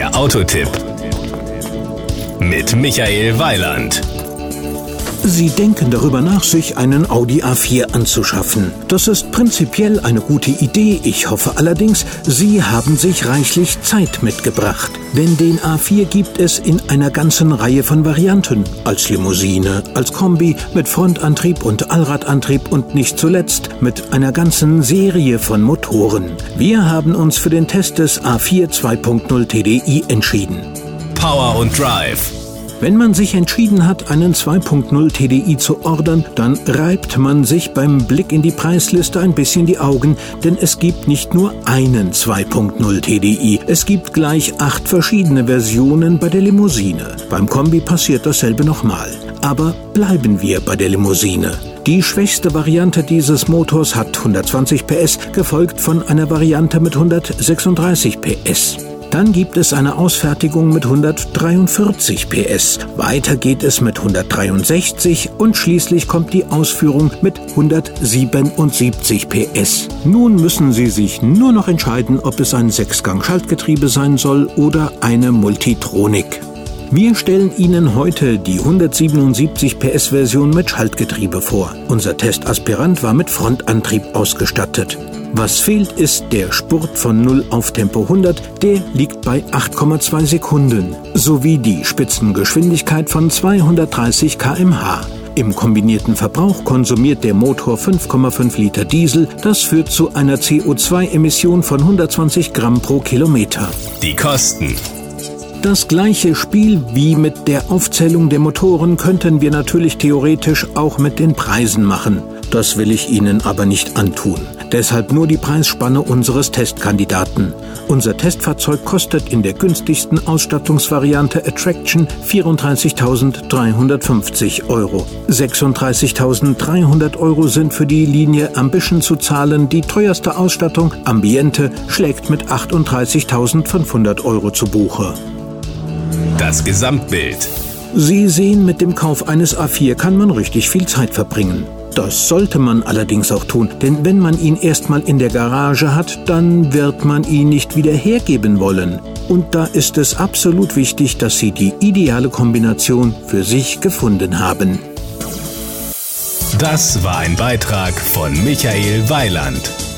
Der Autotipp mit Michael Weiland. Sie denken darüber nach, sich einen Audi A4 anzuschaffen. Das ist prinzipiell eine gute Idee. Ich hoffe allerdings, Sie haben sich reichlich Zeit mitgebracht. Denn den A4 gibt es in einer ganzen Reihe von Varianten. Als Limousine, als Kombi, mit Frontantrieb und Allradantrieb und nicht zuletzt mit einer ganzen Serie von Motoren. Wir haben uns für den Test des A4 2.0 TDI entschieden. Power und Drive. Wenn man sich entschieden hat, einen 2.0 TDI zu ordern, dann reibt man sich beim Blick in die Preisliste ein bisschen die Augen, denn es gibt nicht nur einen 2.0 TDI. Es gibt gleich 8 verschiedene Versionen bei der Limousine. Beim Kombi passiert dasselbe nochmal. Aber bleiben wir bei der Limousine. Die schwächste Variante dieses Motors hat 120 PS, gefolgt von einer Variante mit 136 PS. Dann gibt es eine Ausfertigung mit 143 PS. Weiter geht es mit 163 und schließlich kommt die Ausführung mit 177 PS. Nun müssen Sie sich nur noch entscheiden, ob es ein 6-Gang-Schaltgetriebe sein soll oder eine Multitronik. Wir stellen Ihnen heute die 177 PS-Version mit Schaltgetriebe vor. Unser Testaspirant war mit Frontantrieb ausgestattet. Was fehlt, ist der Spurt von 0 auf Tempo 100, der liegt bei 8,2 Sekunden, sowie die Spitzengeschwindigkeit von 230 km/h. Im kombinierten Verbrauch konsumiert der Motor 5,5 Liter Diesel, das führt zu einer CO2-Emission von 120 Gramm pro Kilometer. Die Kosten. Das gleiche Spiel wie mit der Aufzählung der Motoren könnten wir natürlich theoretisch auch mit den Preisen machen. Das will ich Ihnen aber nicht antun. Deshalb nur die Preisspanne unseres Testkandidaten. Unser Testfahrzeug kostet in der günstigsten Ausstattungsvariante Attraction 34.350 €. 36.300 € sind für die Linie Ambition zu zahlen. Die teuerste Ausstattung, Ambiente, schlägt mit 38.500 € zu Buche. Das Gesamtbild. Sie sehen, mit dem Kauf eines A4 kann man richtig viel Zeit verbringen. Das sollte man allerdings auch tun, denn wenn man ihn erstmal in der Garage hat, dann wird man ihn nicht wieder hergeben wollen. Und da ist es absolut wichtig, dass Sie die ideale Kombination für sich gefunden haben. Das war ein Beitrag von Michael Weiland.